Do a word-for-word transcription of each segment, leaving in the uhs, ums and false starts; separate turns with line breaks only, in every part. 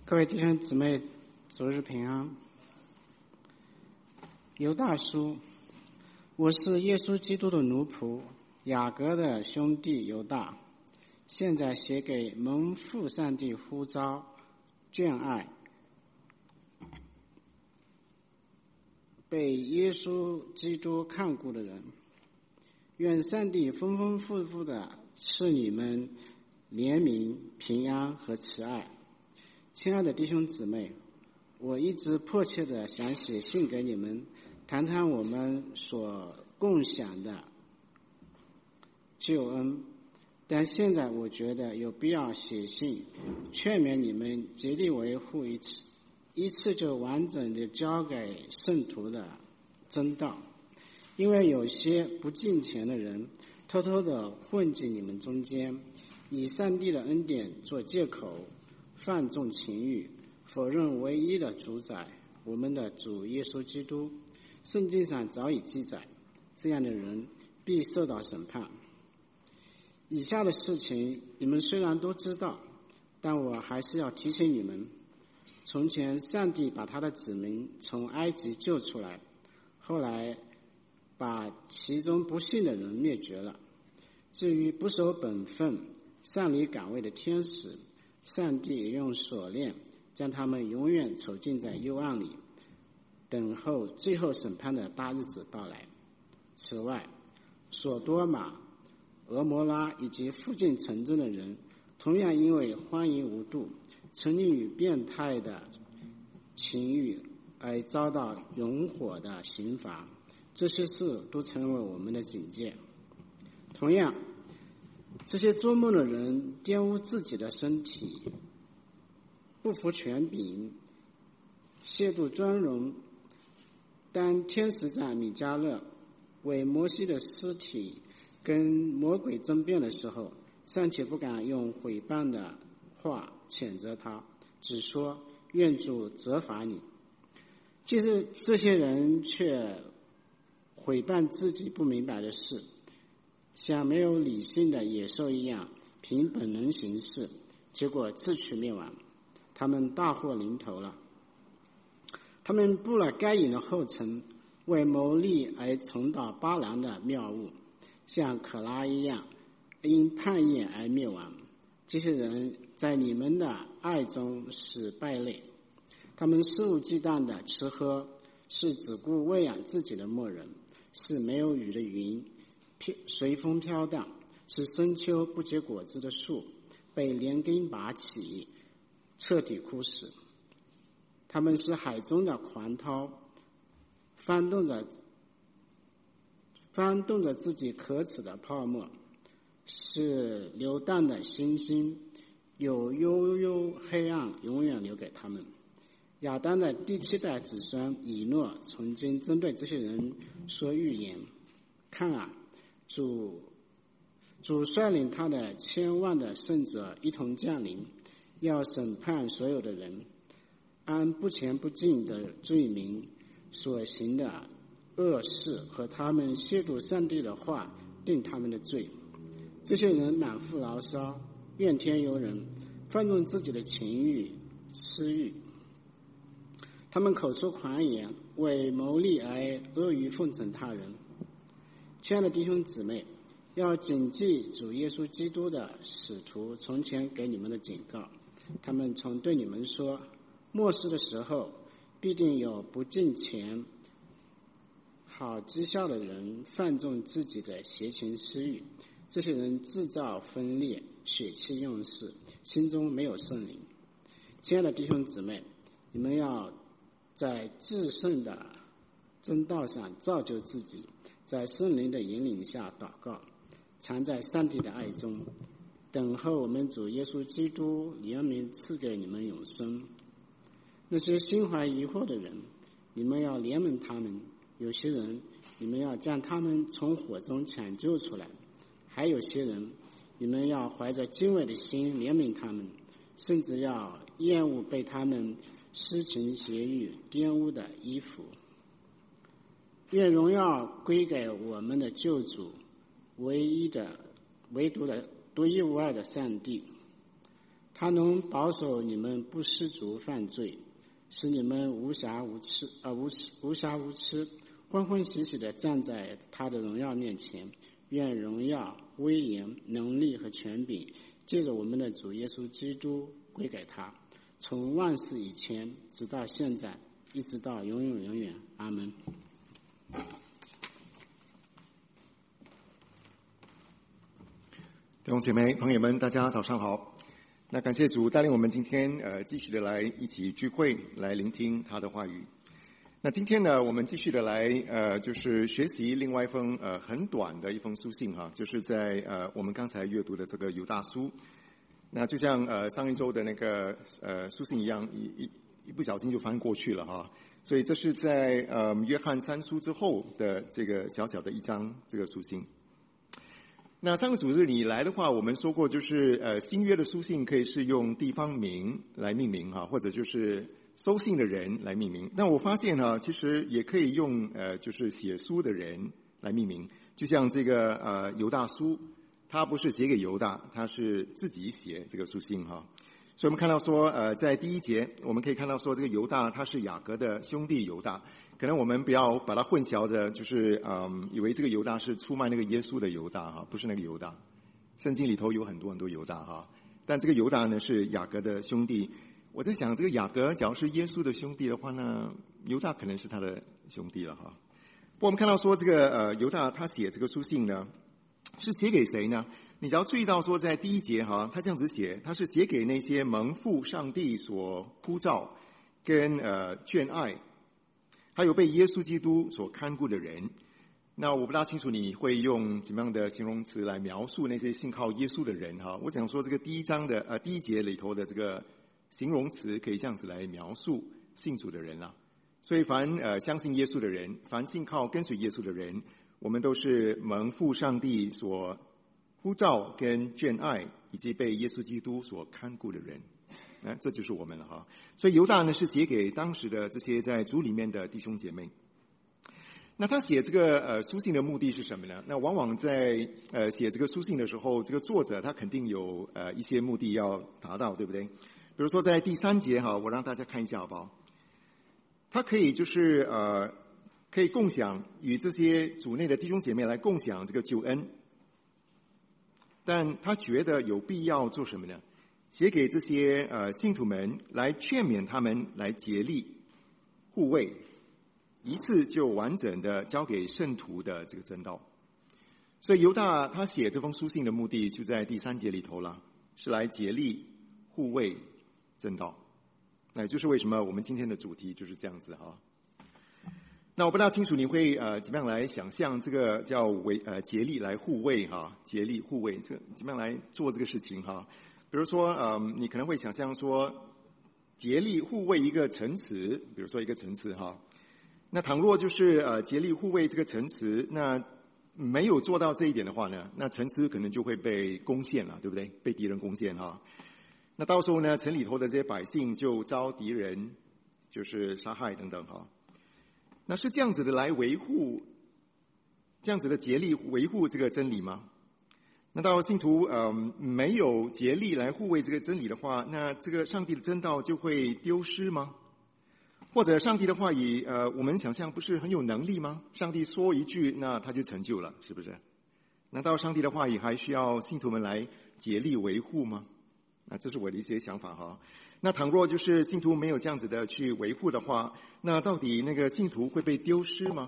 各位弟兄姊妹，主日平安。犹大书，我是耶稣基督的奴仆，雅各的兄弟犹大，现在写给蒙父上帝呼召、眷爱、被耶稣基督看顾的人，愿上帝丰丰富富的赐你们怜悯、平安和慈爱。亲爱的弟兄姊妹，我一直迫切的想写信给你们，谈谈我们所共享的救恩，但现在我觉得有必要写信劝勉你们竭力维护一次一次就完整的交给圣徒的真道，因为有些不敬虔的人偷偷的混进你们中间，以上帝的恩典做借口，放纵情欲，否认唯一的主宰，我们的主耶稣基督。圣经上早已记载，这样的人必受到审判。以下的事情你们虽然都知道，但我还是要提醒你们，从前上帝把他的子民从埃及救出来，后来把其中不信的人灭绝了。至于不守本分、擅离岗位的天使，上帝也用锁链将他们永远囚禁在幽暗里，等候最后审判的大日子到来。此外，索多玛、俄摩拉以及附近城镇的人，同样因为荒淫无度、沉溺于变态的情欲而遭到永火的刑罚。这些事都成为我们的警戒。同样，这些做梦的人玷污自己的身体，不服权柄，亵渎尊荣。当天使长米迦勒为摩西的尸体跟魔鬼争辩的时候，尚且不敢用毁谤的话谴责他，只说愿主责罚你。其实这些人却毁谤自己不明白的事，像没有理性的野兽一样凭本能行事，结果自取灭亡。他们大祸临头了。他们步了该隐的后尘，为谋利而重蹈巴兰的谬误，像可拉一样因叛逆而灭亡。这些人在你们的爱中是败类，他们肆无忌惮的吃喝，是只顾喂养自己的牧人，是没有雨的云，随风飘荡，是深秋不结果子的树，被连根拔起，彻底枯死。他们是海中的狂涛，翻动着翻动着自己可耻的泡沫，是流荡的星星，有悠悠黑暗永远留给他们。亚当的第七代子孙以诺曾经针对这些人说预言：看啊，主主率领他的千万的圣者一同降临，要审判所有的人，按不前不进的罪名所行的恶事和他们亵渎上帝的话定他们的罪。这些人满腹牢骚，怨天尤人，放纵自己的情欲私欲，他们口出狂言，为谋利而阿谀奉承他人。亲爱的弟兄姊妹，要谨记主耶稣基督的使徒从前给你们的警告，他们曾对你们说，末世的时候必定有不敬虔、好讥笑的人放纵自己的邪情私欲，这些人制造分裂，血气用事，心中没有圣灵。亲爱的弟兄姊妹，你们要在至圣的真道上造就自己，在圣灵的引领下祷告，藏在上帝的爱中，等候我们主耶稣基督怜悯赐给你们永生。那些心怀疑惑的人，你们要怜悯他们；有些人，你们要将他们从火中抢救出来；还有些人，你们要怀着敬畏的心怜悯他们，甚至要厌恶被他们私情邪欲玷污的衣服。愿荣耀归给我们的救主，唯一的、唯独的、独一无二的上帝。 他能保守你们不失足犯罪，使你们无瑕无疵啊、呃、无无瑕无疵，欢欢喜喜地站在他的荣耀面前。愿荣耀、威严、能力和权柄借着我们的主耶稣基督归给他，从万世以前直到现在，一直到永永永远。阿们。
弟兄姐妹、朋友们，大家早上好。那感谢主带领我们今天呃继续的来一起聚会，来聆听他的话语。那今天呢，我们继续的来呃就是学习另外一封呃很短的一封书信哈，就是在呃我们刚才阅读的这个犹大书。那就像呃上一周的那个呃书信一样，一一一不小心就翻过去了哈。所以这是在呃约翰三书之后的这个小小的一章这个书信。那上个主日你来的话，我们说过就是呃新约的书信可以是用地方名来命名哈，或者就是收信的人来命名。但我发现哈，其实也可以用呃就是写书的人来命名。就像这个呃犹大书，他不是写给犹大，他是自己写这个书信哈。所以我们看到说呃在第一节我们可以看到说这个犹大他是雅各的兄弟犹大。可能我们不要把它混淆着，就是嗯，以为这个犹大是出卖那个耶稣的犹大哈，不是那个犹大。圣经里头有很多很多犹大哈，但这个犹大呢是雅各的兄弟。我在想，这个雅各假如是耶稣的兄弟的话呢，犹大可能是他的兄弟了哈。不过我们看到说这个呃犹大他写这个书信呢，是写给谁呢？你只要注意到说在第一节哈，他这样子写，他是写给那些蒙父上帝所呼召跟呃眷爱，还有被耶稣基督所看顾的人。那我不大清楚你会用怎么样的形容词来描述那些信靠耶稣的人哈。我想说这个第一章的呃第一节里头的这个形容词可以这样子来描述信主的人啦。所以凡呃相信耶稣的人，凡信靠跟随耶稣的人，我们都是蒙父上帝所呼召跟眷爱，以及被耶稣基督所看顾的人。那这就是我们了哈。所以犹大呢是写给当时的这些在主里面的弟兄姐妹。那他写这个呃书信的目的是什么呢？那往往在呃写这个书信的时候，这个作者他肯定有呃一些目的要达到，对不对？比如说在第三节哈，我让大家看一下好不好？他可以就是呃可以共享与这些主内的弟兄姐妹来共享这个救恩，但他觉得有必要做什么呢？写给这些呃信徒们，来劝勉他们来竭力护卫，一次就完整的交给圣徒的这个真道。所以犹大他写这封书信的目的就在第三节里头了，是来竭力护卫真道。那也就是为什么我们今天的主题就是这样子哈。那我不大清楚你会呃怎么样来想象这个叫为呃竭力来护卫哈，竭力护卫这怎么样来做这个事情哈。比如说，嗯，你可能会想象说，竭力护卫一个城池，比如说一个城池哈。那倘若就是呃竭力护卫这个城池，那没有做到这一点的话呢，那城池可能就会被攻陷了，对不对？被敌人攻陷哈。那到时候呢，城里头的这些百姓就遭敌人就是杀害等等哈。那是这样子的来维护，这样子的竭力维护这个真理吗？那到信徒呃没有竭力来护卫这个真理的话，那这个上帝的真道就会丢失吗？或者上帝的话语呃我们想象不是很有能力吗？上帝说一句，那他就成就了，是不是？难道上帝的话语还需要信徒们来竭力维护吗？那这是我的一些想法哈。那倘若就是信徒没有这样子的去维护的话，那到底那个信徒会被丢失吗？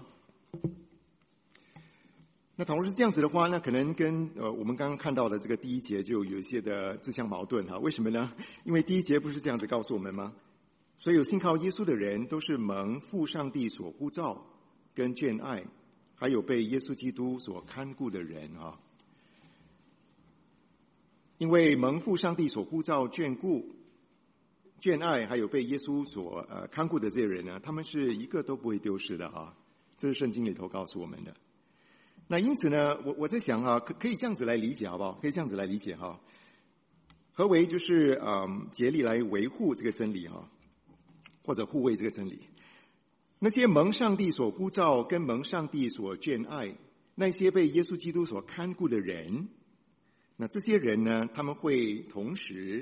那倘若是这样子的话，那可能跟呃我们刚刚看到的这个第一节就有一些的自相矛盾哈。为什么呢？因为第一节不是这样子告诉我们吗？所有信靠耶稣的人都是蒙父上帝所呼召跟眷爱，还有被耶稣基督所看顾的人啊。因为蒙父上帝所呼召、眷顾、眷爱，还有被耶稣所呃看顾的这些人呢，他们是一个都不会丢失的啊。这是圣经里头告诉我们的。那因此呢，我我在想啊，可可以这样子来理解好不好？可以这样子来理解哈。何为就是嗯竭力来维护这个真理哈，或者护卫这个真理？那些蒙上帝所呼召跟蒙上帝所眷爱，那些被耶稣基督所看顾的人，那这些人呢，他们会同时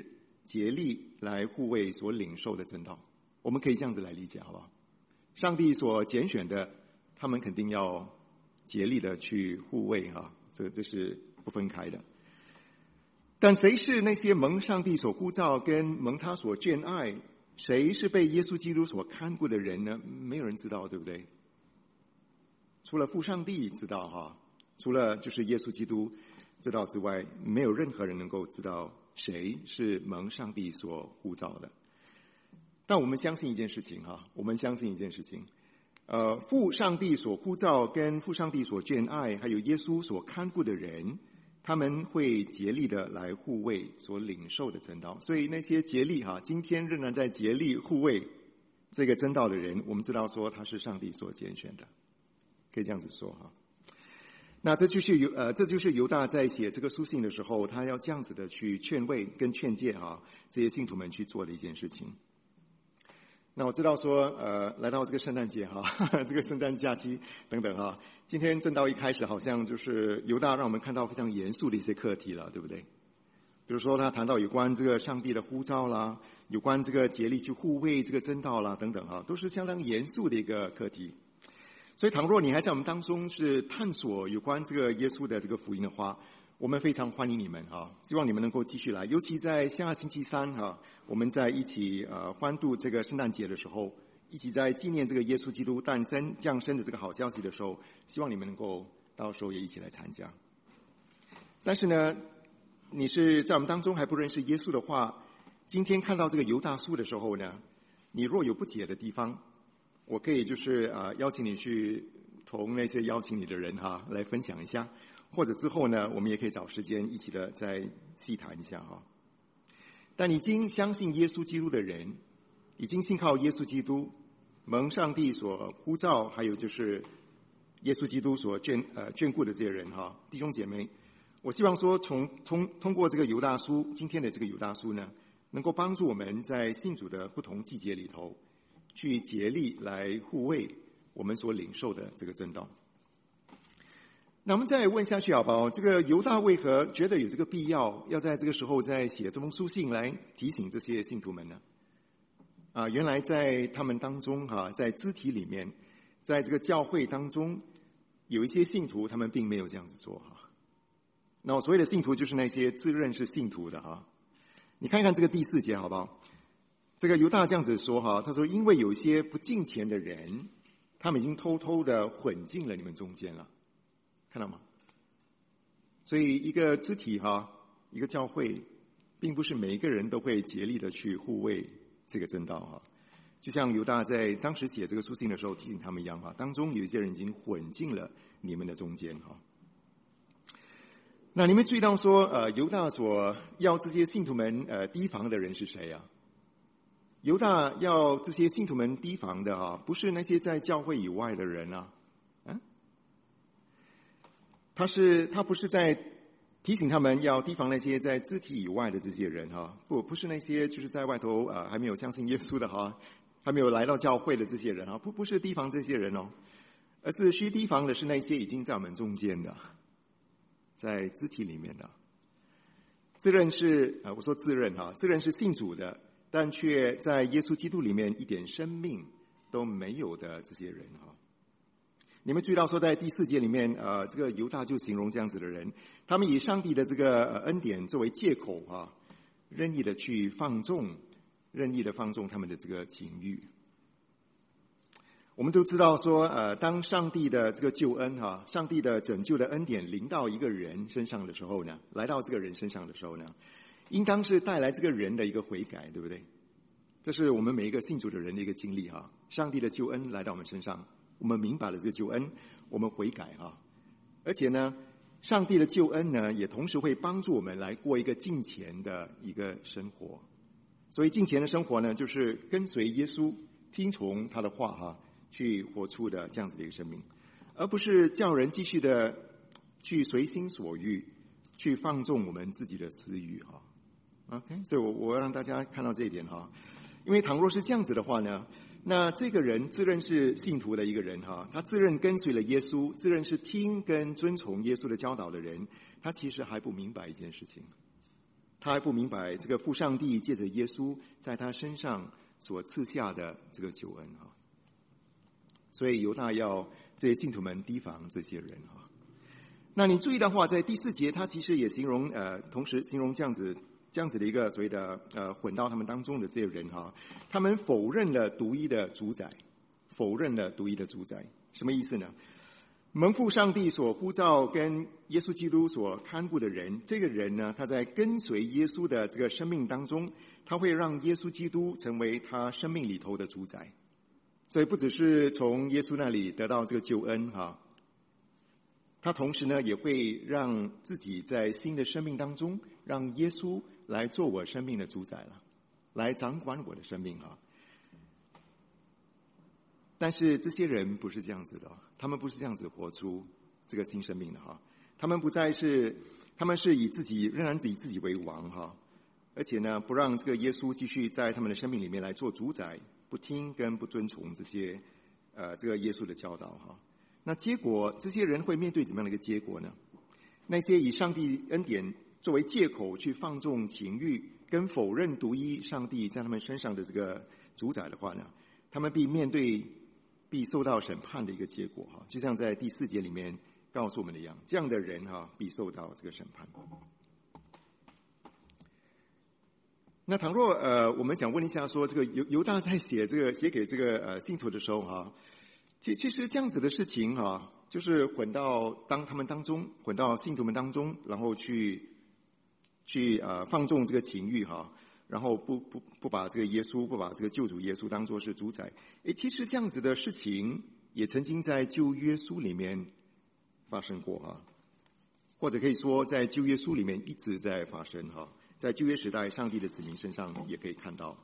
竭力来护卫所领受的真道。我们可以这样子来理解，好不好？上帝所拣选的，他们肯定要竭力的去护卫哈，这这是不分开的。但谁是那些蒙上帝所呼召跟蒙他所眷爱，谁是被耶稣基督所看顾的人呢？没有人知道，对不对？除了父上帝知道哈，除了就是耶稣基督知道之外，没有任何人能够知道谁是蒙上帝所呼召的。但我们相信一件事情哈，我们相信一件事情，呃，父上帝所呼召跟父上帝所眷爱，还有耶稣所看顾的人，他们会竭力的来护卫所领受的真道。所以那些竭力哈，今天仍然在竭力护卫这个真道的人，我们知道说他是上帝所拣选的，可以这样子说哈。那这就是犹呃，这就是犹大在写这个书信的时候，他要这样子的去劝慰跟劝诫哈这些信徒们去做的一件事情。那我知道说，呃，来到这个圣诞节哈，这个圣诞假期等等哈，今天正道一开始好像就是犹大让我们看到非常严肃的一些课题了，对不对？比如说他谈到有关这个上帝的呼召啦，有关这个竭力去护卫这个真道啦等等哈，都是相当严肃的一个课题。所以倘若你还在我们当中是探索有关这个耶稣的这个福音的话，我们非常欢迎你们哈，希望你们能够继续来，尤其在下星期三哈，我们在一起呃欢度这个圣诞节的时候，一起在纪念这个耶稣基督诞生降生的这个好消息的时候，希望你们能够到时候也一起来参加。但是呢，你是在我们当中还不认识耶稣的话，今天看到这个犹大书的时候呢，你若有不解的地方，我可以就是呃邀请你去同那些邀请你的人哈来分享一下。或者之后呢，我们也可以找时间一起的再细谈一下哈。但已经相信耶稣基督的人，已经信靠耶稣基督，蒙上帝所呼召，还有就是耶稣基督所眷呃眷顾的这些人哈，弟兄姐妹，我希望说从通通过这个犹大书，今天的这个犹大书呢，能够帮助我们在信主的不同季节里头，去竭力来护卫我们所领受的这个真道。那我们再问下去好不好？这个犹大为何觉得有这个必要，要在这个时候再写这封书信来提醒这些信徒们呢？啊，原来在他们当中哈、啊，在肢体里面，在这个教会当中，有一些信徒他们并没有这样子做哈。那我所谓的信徒就是那些自认是信徒的哈。你看看这个第四节好不好？这个犹大这样子说哈，他说因为有一些不敬虔的人，他们已经偷偷的混进了你们中间了。看到吗？所以一个肢体哈，一个教会，并不是每一个人都会竭力的去护卫这个真道哈。就像犹大在当时写这个书信的时候提醒他们一样哈，当中有一些人已经混进了你们的中间哈。那你们注意到说，呃，犹大所要这些信徒们呃提防的人是谁啊？犹大要这些信徒们提防的啊，不是那些在教会以外的人啊。他是他不是在提醒他们要提防那些在肢体以外的这些人哈，不不是那些就是在外头呃还没有相信耶稣的哈，还没有来到教会的这些人啊，不不是提防这些人哦，而是需提防的是那些已经在我们中间的，在肢体里面的，自认是呃我说自认哈，自认是信主的，但却在耶稣基督里面一点生命都没有的这些人哈。你们注意到说，在第四节里面，呃，这个犹大就形容这样子的人，他们以上帝的这个恩典作为借口啊，任意的去放纵，任意的放纵他们的这个情欲。我们都知道说，呃，当上帝的这个救恩哈、啊，上帝的拯救的恩典临到一个人身上的时候呢，来到这个人身上的时候呢，应当是带来这个人的一个悔改，对不对？这是我们每一个信主的人的一个经历哈、啊，上帝的救恩来到我们身上。我们明白了这个救恩，我们悔改哈，而且呢，上帝的救恩呢，也同时会帮助我们来过一个敬虔的一个生活。所以敬虔的生活呢，就是跟随耶稣，听从他的话哈，去活出的这样子的一个生命，而不是叫人继续的去随心所欲，去放纵我们自己的私欲哈。OK， 所以我我要让大家看到这一点哈，因为倘若是这样子的话呢，那这个人自认是信徒的一个人哈，他自认跟随了耶稣，自认是听跟遵从耶稣的教导的人，他其实还不明白一件事情， 他还不明白这个父上帝借着耶稣在他身上所赐下的这个救恩哈。所以犹大要这些信徒们提防这些人哈。那你注意的话，在第四节，他其实也形容呃，同时形容这样子这样子的一个所谓的呃混到他们当中的这些人哈，他们否认了独一的主宰，否认了独一的主宰，什么意思呢？蒙父上帝所呼召跟耶稣基督所看顾的人，这个人呢，他在跟随耶稣的这个生命当中，他会让耶稣基督成为他生命里头的主宰。所以不只是从耶稣那里得到这个救恩哈，他同时呢也会让自己在新的生命当中，让耶稣来做我生命的主宰了，来掌管我的生命哈。但是这些人不是这样子的，他们不是这样子活出这个新生命的哈。他们不再是，他们是以自己仍然以自己为王哈，而且呢不让这个耶稣继续在他们的生命里面来做主宰，不听跟不遵从这些呃这个耶稣的教导哈。那结果这些人会面对怎么样的一个结果呢？那些以上帝恩典作为借口去放纵情欲，跟否认独一上帝在他们身上的这个主宰的话呢，他们必面对必受到审判的一个结果哈，就像在第四节里面告诉我们的一样，这样的人哈必受到这个审判。那倘若呃我们想问一下说，这个犹犹大在写这个写给这个呃信徒的时候哈，其其实这样子的事情哈，就是混到当他们当中，混到信徒们当中，然后去去呃放纵这个情欲哈。然后不不不把这个耶稣，不把这个救主耶稣当作是主宰。诶，其实这样子的事情也曾经在旧约书里面发生过哈，或者可以说在旧约书里面一直在发生哈，在旧约时代上帝的子民身上也可以看到。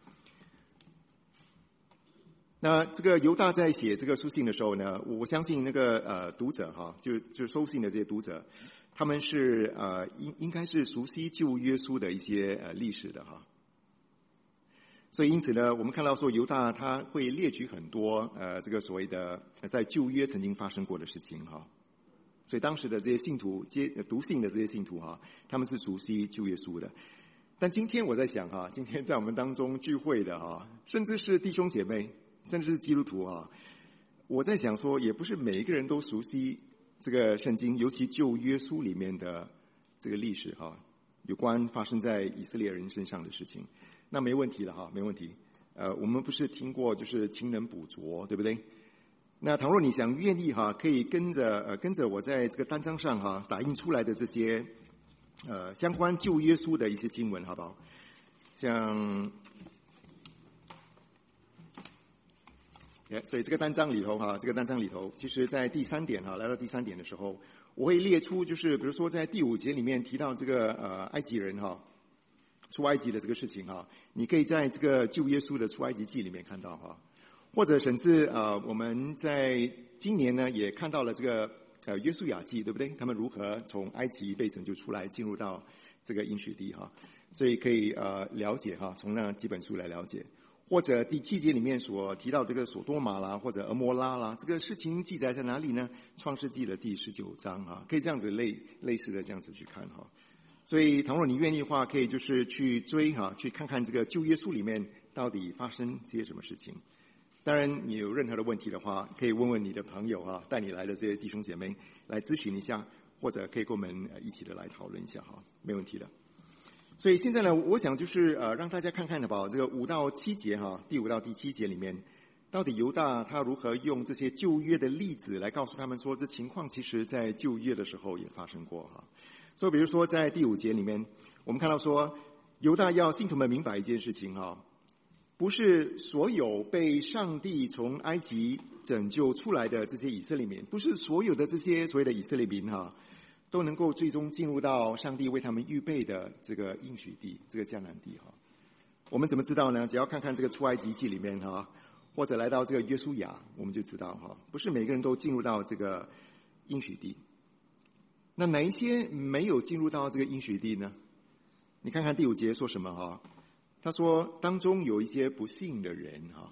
那这个犹大在写这个书信的时候呢，我相信那个呃读者哈，就就收信的这些读者，他们是呃应应该是熟悉旧约书的一些呃历史的哈。所以因此呢，我们看到说犹大他会列举很多呃这个所谓的在旧约曾经发生过的事情哈。所以当时的这些信徒接读信的这些信徒哈，他们是熟悉旧约书的。但今天我在想哈，今天在我们当中聚会的哈，甚至是弟兄姐妹，甚至是基督徒啊，我在想说，也不是每一个人都熟悉这个圣经，尤其旧约书里面的这个历史哈，有关发生在以色列人身上的事情。那没问题了哈，没问题。呃，我们不是听过就是勤能补拙，对不对？那倘若你想愿意哈，可以跟着呃跟着我在这个单张上哈打印出来的这些呃相关旧约书的一些经文，好不好？像。Yeah, 所以这个单章里头哈，这个单章里头，其实在第三点哈，来到第三点的时候，我会列出就是比如说在第五节里面提到这个呃埃及人哈出埃及的这个事情哈，你可以在这个旧约书的出埃及记里面看到哈，或者甚至呃我们在今年呢也看到了这个呃约书亚记，对不对？他们如何从埃及被拯救出来，进入到这个应许地哈，所以可以呃了解哈，从那几本书来了解。或者第七节里面所提到这个索多玛啦，或者俄摩拉啦，这个事情记载在哪里呢？创世纪的第十九章啊，可以这样子类类似的这样子去看哈。所以倘若你愿意的话，可以就是去追哈，去看看这个旧约书里面到底发生些什么事情。当然，你有任何的问题的话，可以问问你的朋友哈，带你来的这些弟兄姐妹来咨询一下，或者可以跟我们一起的来讨论一下哈，没问题的。所以现在呢，我想就是呃，让大家看看的吧，这个五到七节哈，第五到第七节里面，到底犹大他如何用这些旧约的例子来告诉他们说，这情况其实在旧约的时候也发生过哈。所以比如说在第五节里面，我们看到说，犹大要信徒们明白一件事情哈，不是所有被上帝从埃及拯救出来的这些以色列民，不是所有的这些所谓的以色列民哈，都能够最终进入到上帝为他们预备的这个应许地，这个迦南地哈。我们怎么知道呢？只要看看这个出埃及记里面哈，或者来到这个约书亚，我们就知道哈，不是每个人都进入到这个应许地。那哪一些没有进入到这个应许地呢？你看看第五节说什么哈？他说当中有一些不信的人哈，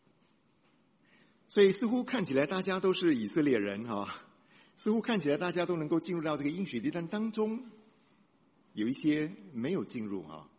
所以似乎看起来大家都是以色列人哈。似乎看起来大家都能够进入到这个应许地，但当中有一些没有进入哈。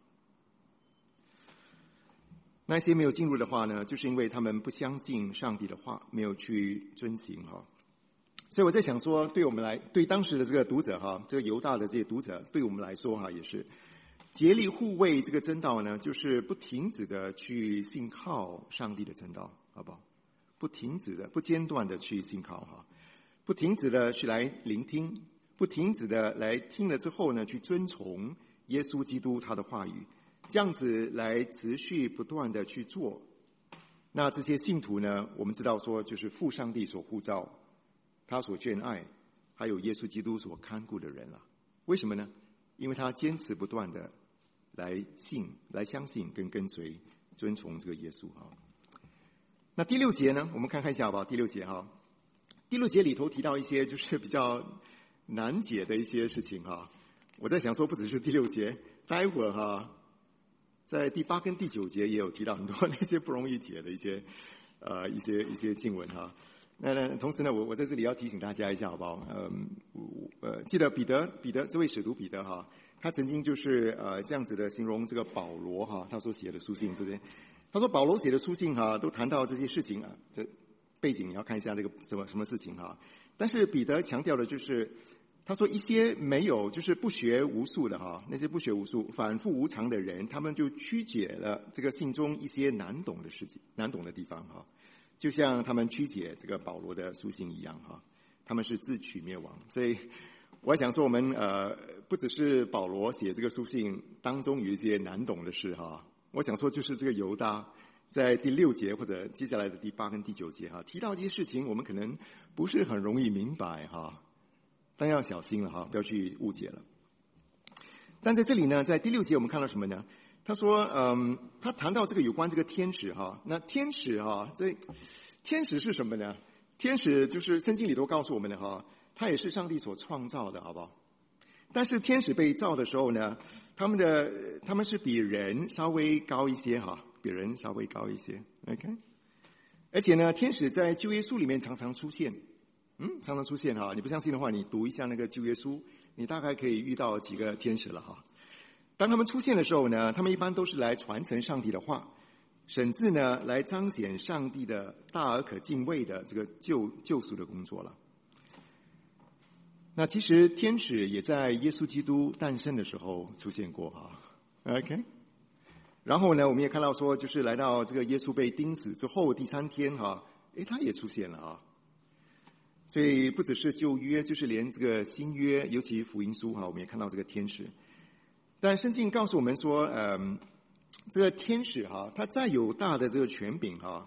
那些没有进入的话呢，就是因为他们不相信上帝的话，没有去遵行哈。所以我在想说，对我们来，对当时的这个读者哈，这个犹大的这些读者，对我们来说哈，也是竭力护卫这个真道呢，就是不停止的去信靠上帝的真道，好不好？不停止的、不间断的去信靠哈，不停止的去来聆听，不停止的来听了之后呢，去遵从耶稣基督他的话语。这样子来持续不断的去做，那这些信徒呢，我们知道说就是父上帝所呼召，他所眷爱，还有耶稣基督所看顾的人了。为什么呢？因为他坚持不断的来信、来相信跟跟随、遵从这个耶稣哈。那第六节呢，我们看看一下好不好？第六节哈，第六节里头提到一些就是比较难解的一些事情哈。我在想说，不只是第六节，待会儿哈。在第八跟第九节也有提到很多那些不容易解的一些呃一些一些经文哈。那呢，同时呢，我我在这里要提醒大家一下，好不好？嗯，呃，记得彼得彼得这位使徒彼得哈，他曾经就是呃这样子的形容这个保罗哈，他所写的书信这些，他说保罗写的书信哈，都谈到这些事情啊，这背景你要看一下这个什么什么事情哈。但是彼得强调的就是。他说一些没有就是不学无术的哈，那些不学无术反复无常的人，他们就曲解了这个信中一些难懂的事情难懂的地方哈，就像他们曲解这个保罗的书信一样哈，他们是自取灭亡。所以我想说我们呃不只是保罗写这个书信当中有一些难懂的事哈，我想说就是这个犹大在第六节或者接下来的第八跟第九节哈，提到这些事情我们可能不是很容易明白哈。但要小心了哈，不要去误解了。但在这里呢，在第六节我们看到什么呢？他说，嗯，他谈到这个有关这个天使哈，那天使哈，这天使是什么呢？天使就是圣经里头告诉我们的哈，他也是上帝所创造的，好不好？但是天使被造的时候呢，他们的他们是比人稍微高一些哈，比人稍微高一些 ，OK。而且呢，天使在旧约书里面常常出现。嗯，常常出现哈。你不相信的话，你读一下那个旧约书，你大概可以遇到几个天使了哈。当他们出现的时候呢，他们一般都是来传承上帝的话，甚至呢来彰显上帝的大而可敬畏的这个救救赎的工作了。那其实天使也在耶稣基督诞生的时候出现过哈。OK。然后呢，我们也看到说，就是来到这个耶稣被钉死之后第三天哈，诶，他也出现了啊。所以不只是旧约，就是连这个新约，尤其福音书哈，我们也看到这个天使。但圣经告诉我们说，嗯，这个天使哈，他再有大的这个权柄哈，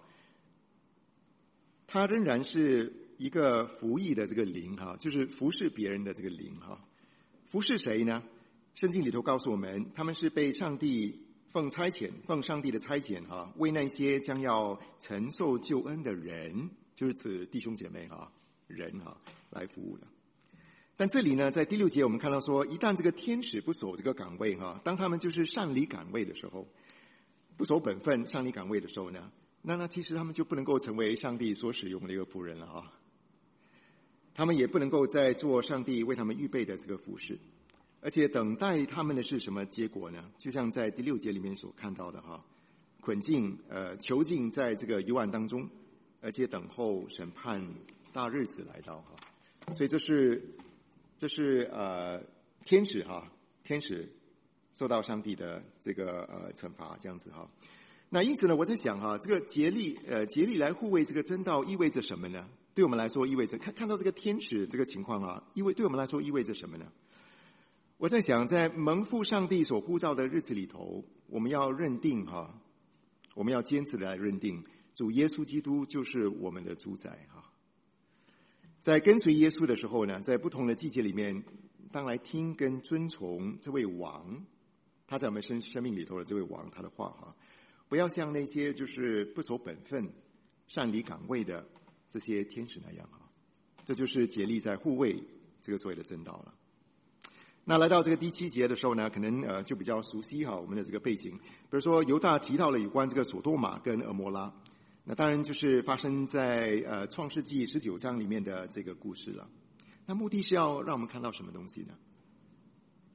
他仍然是一个服役的这个灵哈，就是服侍别人的这个灵哈。服侍谁呢？圣经里头告诉我们，他们是被上帝奉差遣，奉上帝的差遣哈，为那些将要承受救恩的人，就是指弟兄姐妹哈。人哈来服务的，但这里呢，在第六节我们看到说，一旦这个天使不守这个岗位哈，当他们就是擅离岗位的时候，不守本分、擅离岗位的时候呢，那那其实他们就不能够成为上帝所使用的一个仆人了哈。他们也不能够再做上帝为他们预备的这个服事，而且等待他们的是什么结果呢？就像在第六节里面所看到的哈，捆禁呃囚禁在这个幽暗当中，而且等候审判。大日子来到哈，所以这是这是呃天使哈，天使受到上帝的这个呃惩罚这样子哈。那因此呢，我在想哈，这个竭力呃竭力来护卫这个真道意味着什么呢？对我们来说意味着看看到这个天使这个情况啊，意味对我们来说意味着什么呢？我在想，在蒙父上帝所呼召的日子里头，我们要认定哈，我们要坚持的来认定主耶稣基督就是我们的主宰哈。在跟随耶稣的时候呢，在不同的季节里面，当来听跟遵从这位王，他在我们生生命里头的这位王他的话哈，不要像那些就是不守本分、擅离岗位的这些天使那样哈。这就是竭力在护卫这个所谓的真道了。那来到这个第七节的时候呢，可能呃就比较熟悉哈我们的这个背景，比如说犹大提到了有关这个索多玛跟俄摩拉。那当然就是发生在呃创世纪十九章里面的这个故事了。那目的是要让我们看到什么东西呢？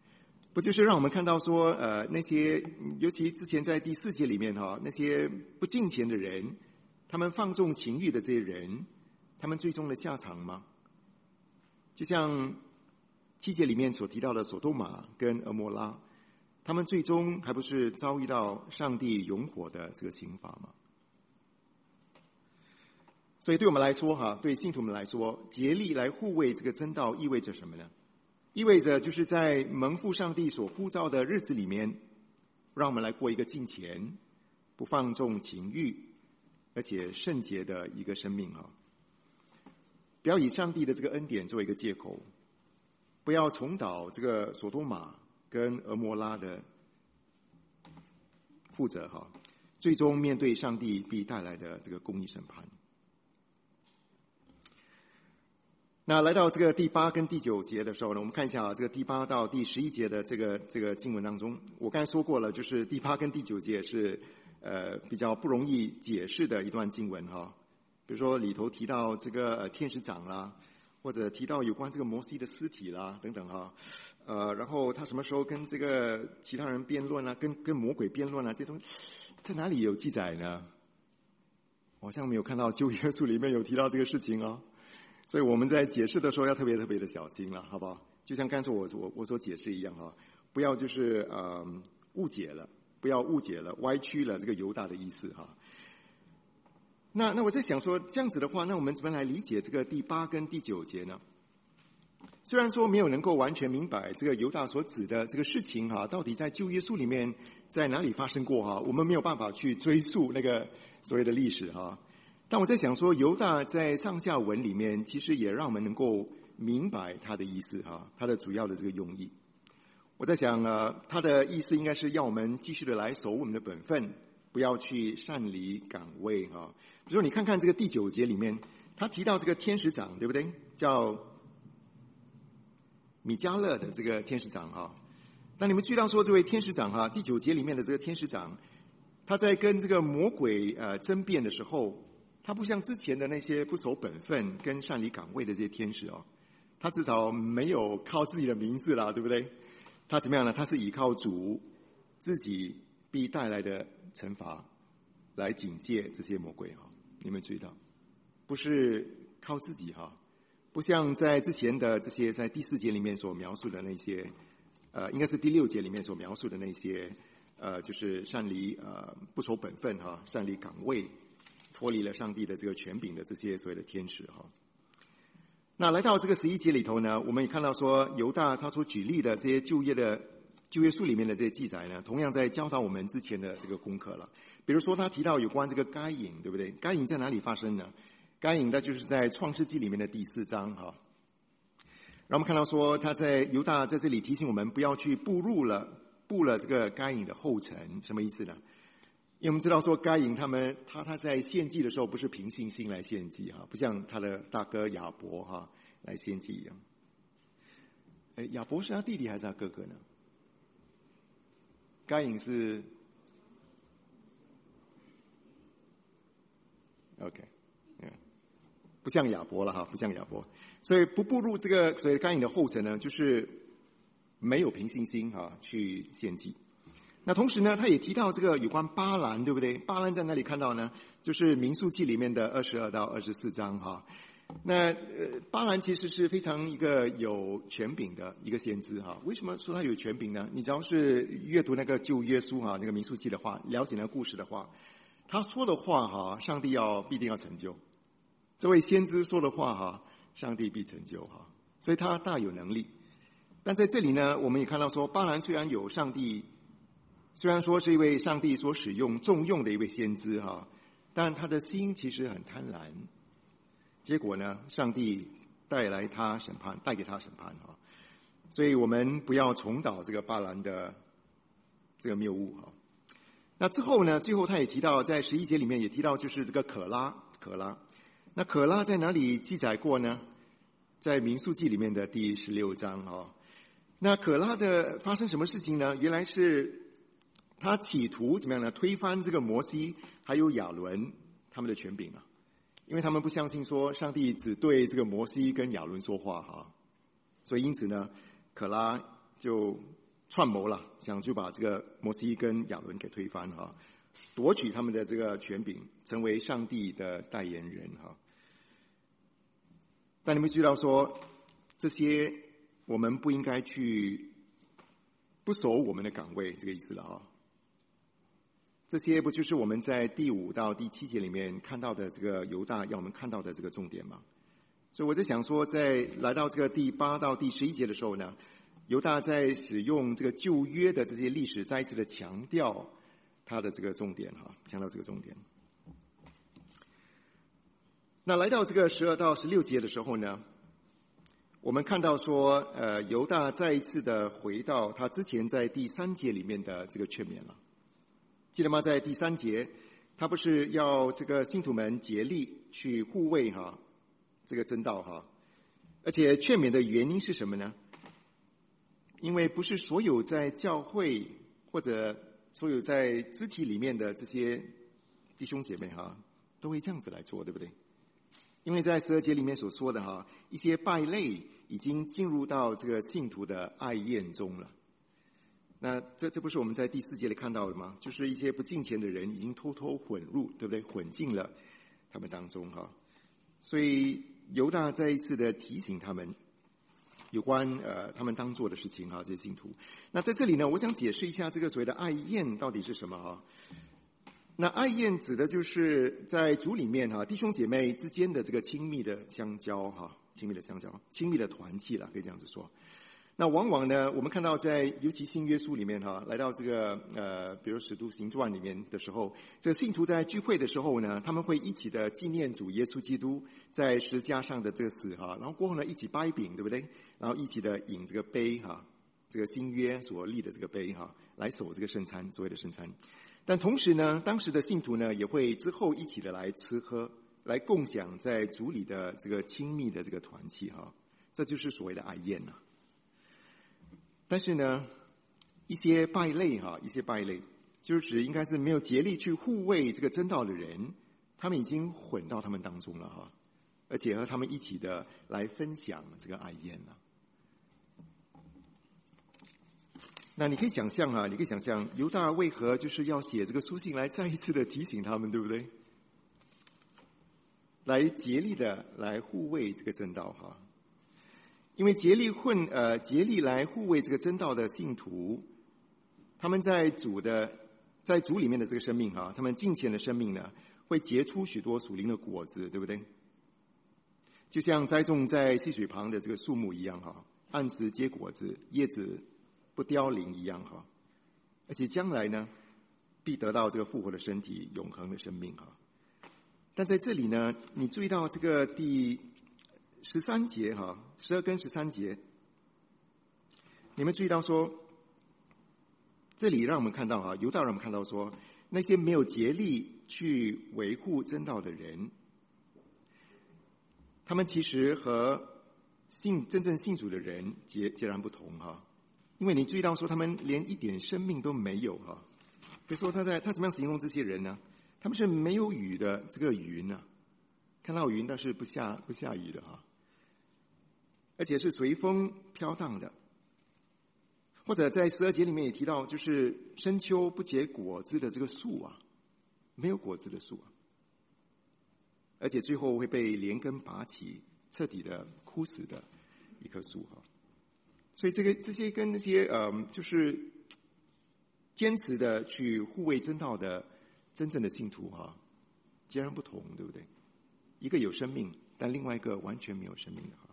不就是让我们看到说，呃，那些尤其之前在第四节里面哈，那些不敬虔的人，他们放纵情欲的这些人，他们最终的下场吗？就像七节里面所提到的索多玛跟蛾摩拉，他们最终还不是遭遇到上帝永火的这个刑罚吗？所以对我们来说哈，对信徒们来说，竭力来护卫这个真道意味着什么呢？意味着就是在蒙父上帝所呼召的日子里面，让我们来过一个敬虔、不放纵情欲，而且圣洁的一个生命啊！不要以上帝的这个恩典作为一个借口，不要重蹈这个索多玛跟蛾摩拉的覆辙哈，最终面对上帝必带来的这个公义审判。那来到这个第八跟第九节的时候呢，我们看一下啊，这个第八到第十一节的这个这个经文当中，我刚才说过了，就是第八跟第九节是呃比较不容易解释的一段经文哈。比如说里头提到这个呃天使长啦，或者提到有关这个摩西的尸体啦等等哈，呃，然后他什么时候跟这个其他人辩论啊，跟跟魔鬼辩论啊，这些东西在哪里有记载呢？好像没有看到旧约书里面有提到这个事情哦。所以我们在解释的时候要特别特别的小心了，好不好？就像刚才我我我所解释一样哈，不要就是呃误解了，不要误解了，歪曲了这个犹大的意思哈。那那我在想说，这样子的话，那我们怎么来理解这个第八跟第九节呢？虽然说没有能够完全明白这个犹大所指的这个事情哈，到底在旧约书里面在哪里发生过哈，我们没有办法去追溯那个所谓的历史哈。但我在想说，犹大在上下文里面，其实也让我们能够明白他的意思哈，他的主要的这个用意。我在想呃，他的意思应该是要我们继续的来守我们的本分，不要去擅离岗位哈。比如说，你看看这个第九节里面，他提到这个天使长，对不对？叫米迦勒的这个天使长哈。那你们注意到说，这位天使长哈，第九节里面的这个天使长，他在跟这个魔鬼呃争辩的时候，他不像之前的那些不守本分跟擅离岗位的这些天使哦，他至少没有靠自己的名字啦，对不对？他怎么样呢？他是依靠主自己必带来的惩罚来警戒这些魔鬼哈。你们注意到，不是靠自己哈，不像在之前的这些在第四节里面所描述的那些，呃，应该是第六节里面所描述的那些，呃，就是擅离呃不守本分哈，擅离岗位。脱离了上帝的这个权柄的这些所谓的天使哈，那来到这个十一节里头呢，我们也看到说犹大他所举例的这些旧约的旧约书里面的这些记载呢，同样在教导我们之前的这个功课了。比如说他提到有关这个该隐，对不对？该隐在哪里发生呢？该隐那就是在创世纪里面的第四章哈。让我们看到说他在犹大在这里提醒我们不要去步入了步了这个该隐的后尘，什么意思呢？因为我们知道说该隐他们他他在献祭的时候不是凭信心来献祭哈，不像他的大哥亚伯哈来献祭一样。哎，亚伯是他弟弟还是他哥哥呢？该隐是 OK， 不像亚伯了哈，不像亚伯，所以不步入这个所谓该隐的后尘呢，就是没有凭信心哈去献祭。那同时呢，他也提到这个有关巴兰，对不对？巴兰在哪里看到呢？就是民数记里面的二十二到二十四章哈。那呃，巴兰其实是非常一个有权柄的一个先知哈。为什么说他有权柄呢？你只要是阅读那个旧约书哈，那个民数记的话，了解那个故事的话，他说的话哈，上帝要必定要成就。这位先知说的话哈，上帝必成就哈，所以他大有能力。但在这里呢，我们也看到说，巴兰虽然有上帝。虽然说是一位上帝所使用重用的一位先知哈，但他的心其实很贪婪。结果呢，上帝带来他审判，带给他审判哈。所以我们不要重蹈这个巴兰的这个谬误哈。那之后呢，最后他也提到，在十一节里面也提到，就是这个可拉，可拉。那可拉在哪里记载过呢？在民数记里面的第十六章哈。那可拉的发生什么事情呢？原来是他企图怎么样呢？推翻这个摩西还有亚伦他们的权柄啊，因为他们不相信说上帝只对这个摩西跟亚伦说话哈，所以因此呢，可拉就串谋了，想就把这个摩西跟亚伦给推翻哈，夺取他们的这个权柄，成为上帝的代言人哈。但你们知道说，这些我们不应该去不守我们的岗位，这个意思了哈。这些不就是我们在第五到第七节里面看到的这个犹大要我们看到的这个重点吗？所以我在想说，在来到这个第八到第十一节的时候呢，犹大在使用这个旧约的这些历史，再一次的强调他的这个重点哈，强调这个重点。那来到这个十二到十六节的时候呢，我们看到说，呃，犹大再一次的回到他之前在第三节里面的这个劝勉了。记得吗？在第三节，他不是要这个信徒们竭力去护卫哈这个真道哈，而且劝勉的原因是什么呢？因为不是所有在教会或者所有在肢体里面的这些弟兄姐妹哈，都会这样子来做，对不对？因为在十二节里面所说的哈，一些败类已经进入到这个信徒的爱宴中了。那这这不是我们在第四节里看到的吗？就是一些不敬虔的人已经偷偷混入，对不对？混进了他们当中哈。所以犹大再一次的提醒他们有关呃他们当做的事情哈，这些信徒。那在这里呢，我想解释一下这个所谓的爱宴到底是什么哈。那爱宴指的就是在主里面哈，弟兄姐妹之间的这个亲密的相交哈，亲密的相交，亲密的团契了，可以这样子说。那往往呢，我们看到在尤其新约书里面哈，来到这个呃，比如使徒行传里面的时候，这个信徒在聚会的时候呢，他们会一起的纪念主耶稣基督在十字架上的这个死哈，然后过后呢一起掰饼，对不对？然后一起的饮这个杯哈，这个新约所立的这个杯哈，来守这个圣餐，所谓的圣餐。但同时呢，当时的信徒呢也会之后一起的来吃喝，来共享在主里的这个亲密的这个团契哈，这就是所谓的爱宴呐。但是呢，一些败类哈，一些败类，就是指应该是没有竭力去护卫这个真道的人，他们已经混到他们当中了哈，而且和他们一起的来分享这个爱宴了。那你可以想象啊，你可以想象犹大为何就是要写这个书信来再一次的提醒他们，对不对？来竭力的来护卫这个真道哈。因为竭力混呃竭力来护卫这个真道的信徒，他们在主的在主里面的这个生命哈，他们敬虔的生命呢，会结出许多属灵的果子，对不对？就像栽种在溪水旁的这个树木一样哈，按时结果子，叶子不凋零一样哈，而且将来呢，必得到这个复活的身体，永恒的生命哈。但在这里呢，你注意到这个第十三节哈，十二跟十三节，你们注意到说，这里让我们看到哈，犹大让我们看到说，那些没有竭力去维护真道的人，他们其实和信真正信主的人截截然不同哈，因为你注意到说，他们连一点生命都没有哈。比如说他在他怎么样形容这些人呢？他们是没有雨的这个云啊，看到云但是不下不下雨的哈。而且是随风飘荡的，或者在十二节里面也提到，就是深秋不结果子的这个树啊，没有果子的树啊，而且最后会被连根拔起，彻底的枯死的一棵树哈。所以这个这些跟那些呃，就是坚持的去护卫真道的真正的信徒哈，截然不同，对不对？一个有生命，但另外一个完全没有生命的哈。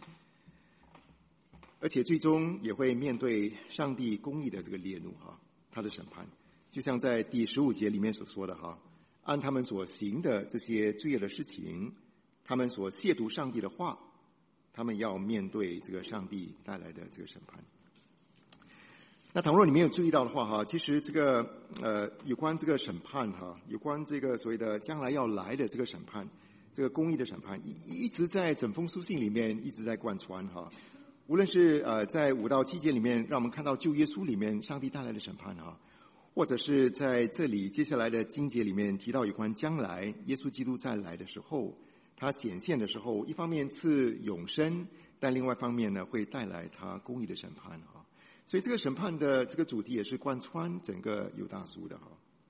而且最终也会面对上帝公义的这个烈怒哈，他的审判，就像在第十五节里面所说的哈，按他们所行的这些罪恶的事情，他们所亵渎上帝的话，他们要面对这个上帝带来的这个审判。那倘若你没有注意到的话哈，其实这个呃有关这个审判哈，有关这个所谓的将来要来的这个审判，这个公义的审判，一一直在整封书信里面一直在贯穿哈。无论是呃在五到七节里面，让我们看到旧约书里面上帝带来的审判啊，或者是在这里接下来的经节里面提到有关将来耶稣基督再来的时候，他显现的时候，一方面赐永生，但另外一方面呢会带来他公义的审判啊。 所以这个审判的这个主题也是贯穿整个犹大书的哈。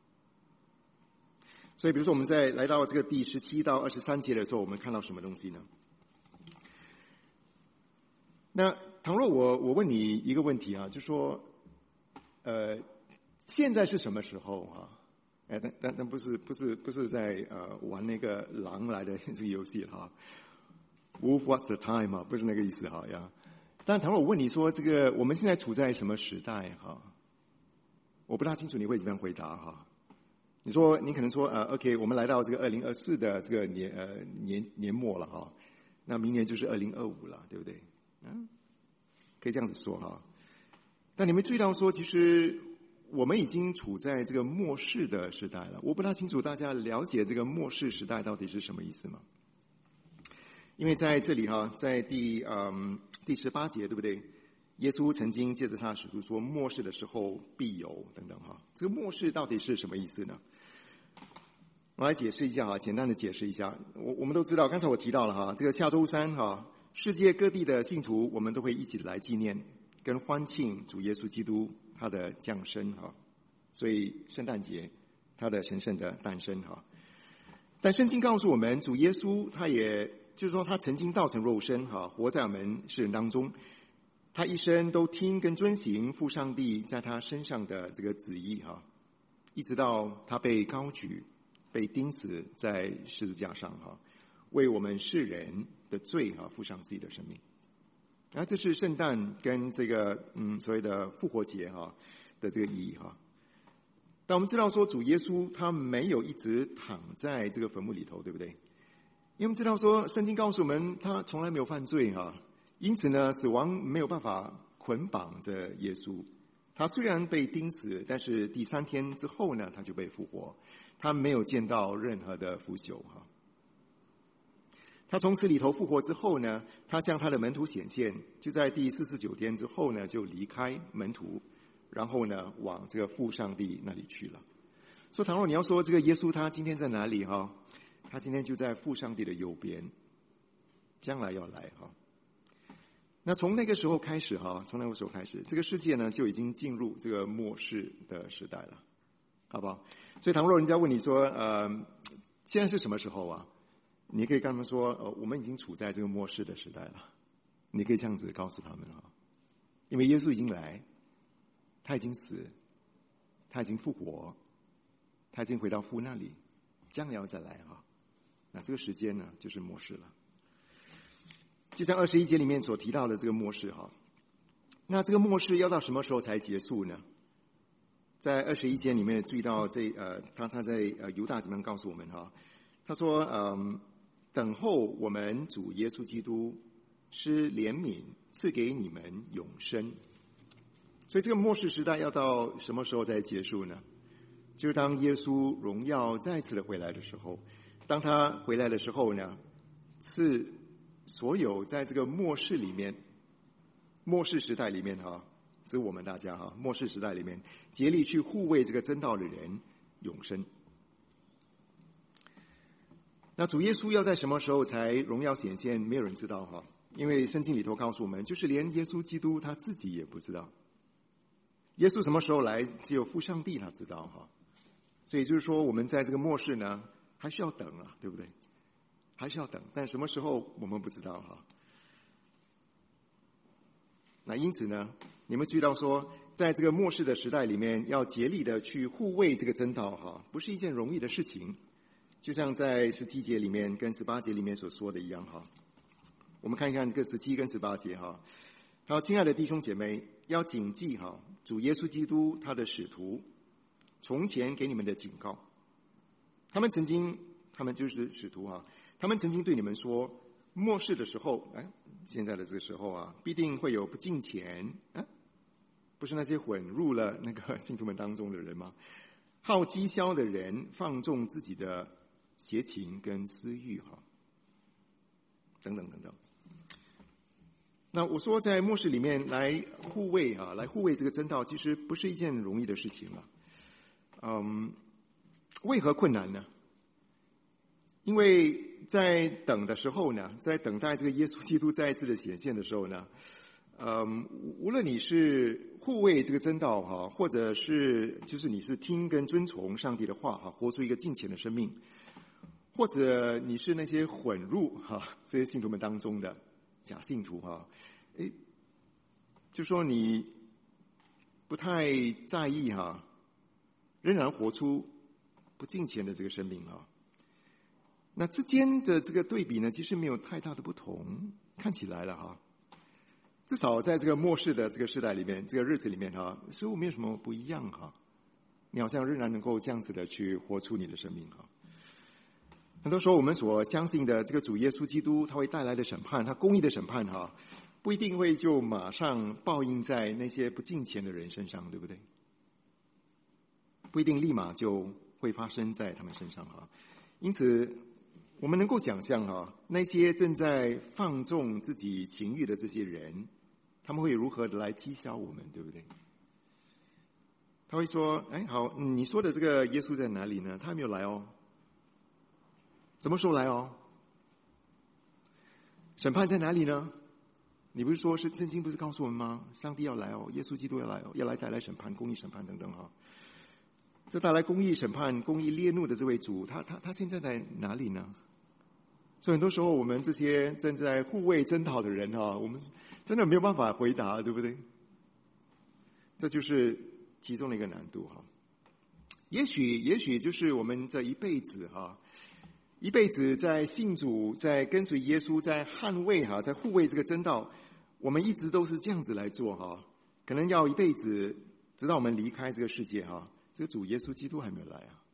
所以比如说我们在来到这个第十七到二十三节的时候，我们看到什么东西呢？那倘若我我问你一个问题啊，就说呃现在是什么时候啊？哎，但但但不是不是不是在呃玩那个狼来的这个游戏哈 ，Wolf What's the time 啊，不是那个意思哈呀。但倘若我问你说这个我们现在处在什么时代哈，我不大清楚你会怎么样回答哈。你说你可能说呃 OK， 我们来到这个二零二四的这个年呃年年末了哈，那明年就是二零二五了，对不对？嗯，可以这样子说哈。但你们注意到说，其实我们已经处在这个末世的时代了。我不大清楚大家了解这个末世时代到底是什么意思吗？因为在这里哈，在第嗯第十八节，对不对？耶稣曾经借着他的使徒说，末世的时候必有等等哈。这个末世到底是什么意思呢？我来解释一下哈，简单的解释一下。我我们都知道，刚才我提到了哈，这个下周三哈，世界各地的信徒我们都会一起来纪念跟欢庆主耶稣基督他的降生哈，所以圣诞节他的神圣的诞生哈。但圣经告诉我们，主耶稣他也就是说他曾经道成肉身哈，活在我们世人当中，他一生都听跟遵行父上帝在他身上的这个旨意哈，一直到他被高举被钉死在十字架上哈，为我们世人的罪哈付上自己的生命。然后这是圣诞跟这个嗯所谓的复活节哈的这个意义哈。但我们知道说主耶稣他没有一直躺在这个坟墓里头，对不对？因为我们知道说圣经告诉我们他从来没有犯罪哈，因此呢死亡没有办法捆绑着耶稣。他虽然被钉死，但是第三天之后呢他就被复活，他没有见到任何的腐朽哈。他从死里头复活之后呢，他向他的门徒显现，就在第四十九天之后呢，就离开门徒，然后呢，往这个父上帝那里去了。所以，倘若你要说这个耶稣他今天在哪里哈？他今天就在父上帝的右边，将来要来哈。那从那个时候开始哈，从那个时候开始，这个世界呢就已经进入这个末世的时代了，好不好？所以，倘若人家问你说，呃，现在是什么时候啊？你可以跟他们说，呃，我们已经处在这个末世的时代了。你可以这样子告诉他们啊，因为耶稣已经来，他已经死，他已经复活，他已经回到父那里，将来要再来哈。那这个时间呢，就是末世了。就像二十一节里面所提到的这个末世哈，那这个末世要到什么时候才结束呢？在二十一节里面注意到这呃，他他在呃犹大怎么样告诉我们哈？他说，嗯。等候我们主耶稣基督施怜悯，赐给你们永生。所以这个末世时代要到什么时候才结束呢？就是当耶稣荣耀再次的回来的时候，当他回来的时候呢，赐所有在这个末世里面，末世时代里面哈，指我们大家哈，末世时代里面竭力去护卫这个真道的人永生。那主耶稣要在什么时候才荣耀显现？没有人知道哈，因为圣经里头告诉我们，就是连耶稣基督他自己也不知道。耶稣什么时候来，只有父上帝他知道哈。所以就是说，我们在这个末世呢，还需要等啊，对不对？还是要等，但什么时候我们不知道哈。那因此呢，你们注意到说，在这个末世的时代里面，要竭力的去护卫这个真道哈，不是一件容易的事情。就像在十七节里面跟十八节里面所说的一样哈，我们看一看这个十七跟十八节哈。他说：“亲爱的弟兄姐妹，要谨记哈，主耶稣基督他的使徒从前给你们的警告，他们曾经，他们就是使徒哈，他们曾经对你们说，末世的时候，哎，现在的这个时候啊，必定会有不敬虔啊，不是那些混入了那个信徒们当中的人吗？好讥笑的人，放纵自己的邪情跟私欲哈，等等等等。那我说在末世里面来护卫啊，来护卫这个真道，其实不是一件容易的事情了。嗯，为何困难呢？因为在等的时候呢，在等待这个耶稣基督再一次的显现的时候呢， 嗯，无论你是护卫这个真道哈，或者是就是你是听跟遵从上帝的话哈，活出一个敬虔的生命，或者你是那些混入哈这些信徒们当中的假信徒哈，诶，就说你不太在意哈，仍然活出不敬虔的这个生命哈，那之间的这个对比呢，其实没有太大的不同，看起来了哈。至少在这个末世的这个时代里面，这个日子里面哈，似乎没有什么不一样哈。你好像仍然能够这样子的去活出你的生命哈。很多时候我们所相信的这个主耶稣基督，他会带来的审判，他公义的审判哈，不一定会就马上报应在那些不敬虔的人身上，对不对？不一定立马就会发生在他们身上哈。因此我们能够想象哈，那些正在放纵自己情欲的这些人，他们会如何的来讥笑我们，对不对？他会说：“哎，好，你说的这个耶稣在哪里呢？他还没有来哦。什么时候来哦？审判在哪里呢？你不是说是圣经不是告诉我们吗？上帝要来哦，耶稣基督要来哦，要来带来审判、公义审判等等哈。这带来公义审判、公义烈怒的这位主，他他他现在在哪里呢？”所以很多时候，我们这些正在护卫真道的人哈，我们真的没有办法回答，对不对？这就是其中的一个难度哈。也许，也许就是我们这一辈子哈，一辈子在信主，在跟随耶稣，在捍卫哈，在护卫这个真道，我们一直都是这样子来做哈。可能要一辈子，直到我们离开这个世界哈，这个主耶稣基督还没有来啊。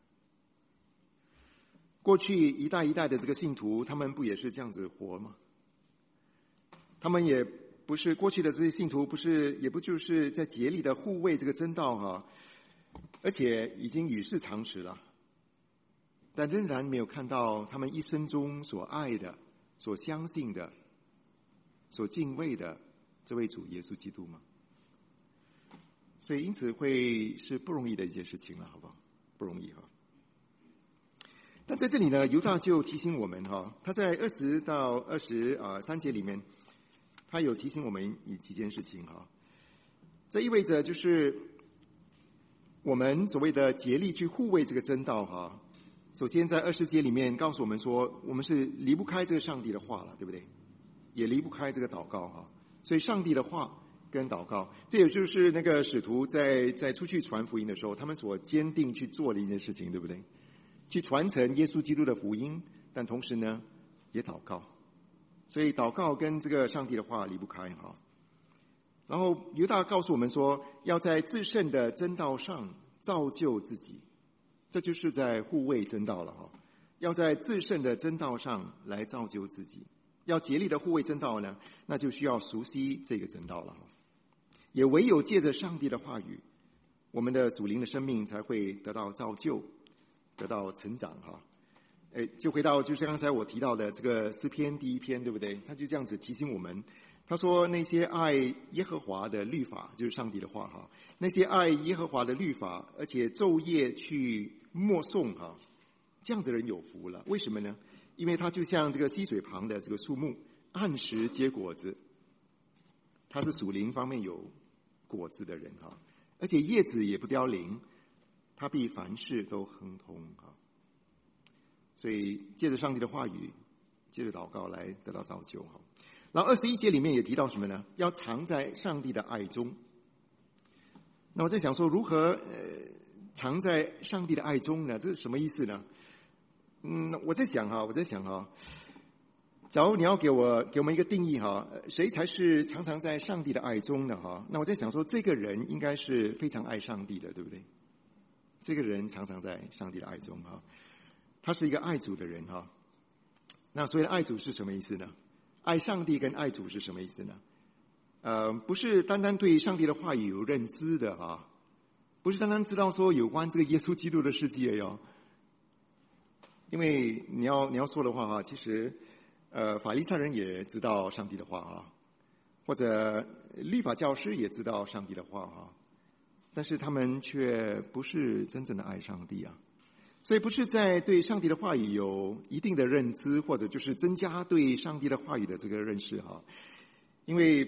过去一代一代的这个信徒，他们不也是这样子活吗？他们也不是过去的这些信徒，不是也不就是在竭力的护卫这个真道哈，而且已经与世长辞了，但仍然没有看到他们一生中所爱的、所相信的、所敬畏的这位主耶稣基督吗？所以因此会是不容易的一件事情了，好不好？不容易哈。但在这里呢，犹大就提醒我们哈，他在二十到二十啊三节里面，他有提醒我们以几件事情哈。这意味着就是我们所谓的竭力去护卫这个真道哈。首先在二十节里面告诉我们说，我们是离不开这个上帝的话了，对不对？也离不开这个祷告哈。所以上帝的话跟祷告，这也就是那个使徒在在出去传福音的时候，他们所坚定去做的一件事情，对不对？去传承耶稣基督的福音，但同时呢，也祷告。所以祷告跟这个上帝的话离不开哈。然后犹大告诉我们说，要在至圣的真道上造就自己，这就是在护卫真道了哈。要在至圣的真道上来造就自己，要竭力的护卫真道呢，那就需要熟悉这个真道了哈。也唯有借着上帝的话语，我们的属灵的生命才会得到造就，得到成长哈。诶，就回到就是刚才我提到的这个诗篇第一篇，对不对？他就这样子提醒我们，他说那些爱耶和华的律法，就是上帝的话哈，那些爱耶和华的律法，而且昼夜去默诵哈，这样的人有福了。为什么呢？因为他就像这个溪水旁的这个树木，按时结果子，他是属灵方面有果子的人哈，而且叶子也不凋零，他必凡事都亨通哈。所以借着上帝的话语，借着祷告来得到造就哈。然后二十一节里面也提到什么呢？要藏在上帝的爱中。那我在想说，如何呃藏在上帝的爱中呢？这是什么意思呢？嗯，我在想哈，我在想哈，假如你要给我给我们一个定义哈，谁才是常常在上帝的爱中的哈？那我在想说，这个人应该是非常爱上帝的，对不对？这个人常常在上帝的爱中哈。他是一个爱主的人哈，那所谓的爱主是什么意思呢？爱上帝跟爱主是什么意思呢？呃，不是单单对上帝的话语有认知的哈，不是单单知道说有关这个耶稣基督的事迹哟。因为你要你要说的话哈，其实呃法利赛人也知道上帝的话哈，或者律法教师也知道上帝的话哈，但是他们却不是真正的爱上帝啊。所以不是在对上帝的话语有一定的认知，或者就是增加对上帝的话语的这个认识哈。因为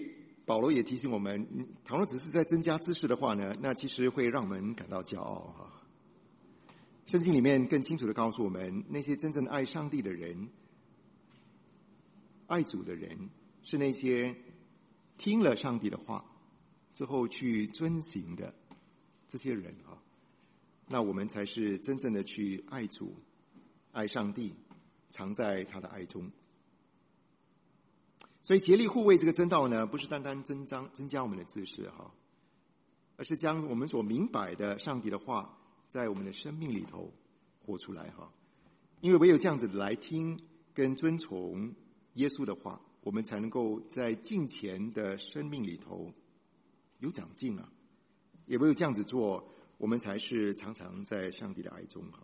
保罗也提醒我们，倘若只是在增加知识的话呢，那其实会让我们感到骄傲哈。圣经里面更清楚地告诉我们，那些真正爱上帝的人、爱主的人，是那些听了上帝的话之后去遵行的这些人啊。那我们才是真正的去爱主、爱上帝，常在他的爱中。所以竭力护卫这个真道呢，不是单单增加增加我们的知识哈，而是将我们所明白的上帝的话，在我们的生命里头活出来哈。因为唯有这样子来听跟遵从耶稣的话，我们才能够在敬虔的生命里头有长进啊。也唯有这样子做，我们才是常常在上帝的爱中哈。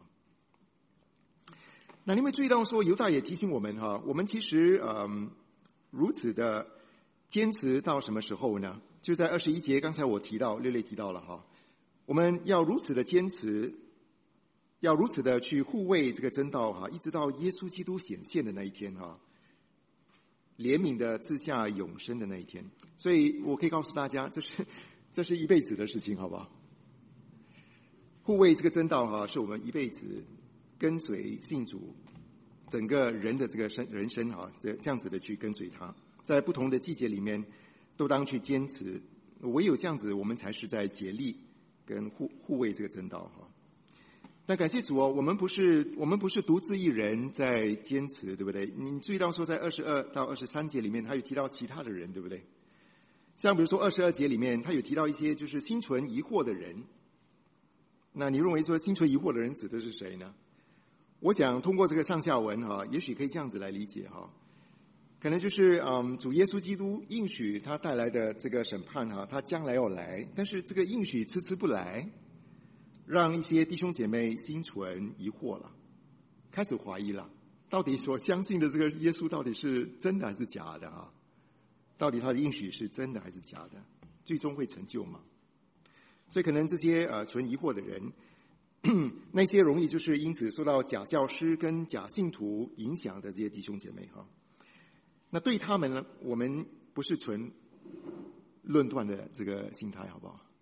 那你们注意到说，犹大也提醒我们哈，我们其实嗯。如此的坚持到什么时候呢？就在二十一节，刚才我提到略略提到了哈，我们要如此的坚持，要如此的去护卫这个真道哈，一直到耶稣基督显现的那一天哈，怜悯的赐下永生的那一天。所以我可以告诉大家，这是这是一辈子的事情，好不好？护卫这个真道哈，是我们一辈子跟随信主整个人的这个生人生啊，这这样子的去跟随他，在不同的季节里面，都当去坚持。唯有这样子，我们才是在竭力跟护护卫这个真道哈。但感谢主哦，我们不是我们不是独自一人在坚持，对不对？你注意到说，在二十二到二十三节里面，他有提到其他的人，对不对？像比如说二十二节里面，他有提到一些就是心存疑惑的人。那你认为说心存疑惑的人指的是谁呢？我想通过这个上下文哈，也许可以这样子来理解哈，可能就是嗯，主耶稣基督应许他带来的这个审判哈，他将来要来，但是这个应许迟迟不来，让一些弟兄姐妹心存疑惑了，开始怀疑了，到底所相信的这个耶稣到底是真的还是假的啊？到底他的应许是真的还是假的？最终会成就吗？所以可能这些呃存疑惑的人。那些容易就是因此受到假教师跟假信徒影响的这些弟兄姐妹哈，那对他们呢，我们不是纯论断的这个心态，好不好？